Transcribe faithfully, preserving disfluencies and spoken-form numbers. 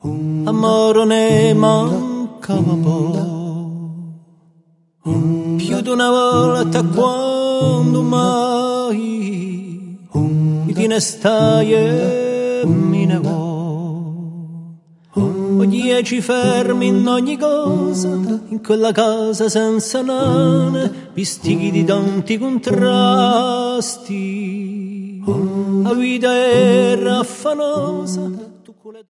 amore ne mancava po', più di una volta quando mai mi finestai e mi negò. O dieci fermi in ogni cosa, in quella casa senza nane, vestiti di tanti contrasti. La vita era affanosa,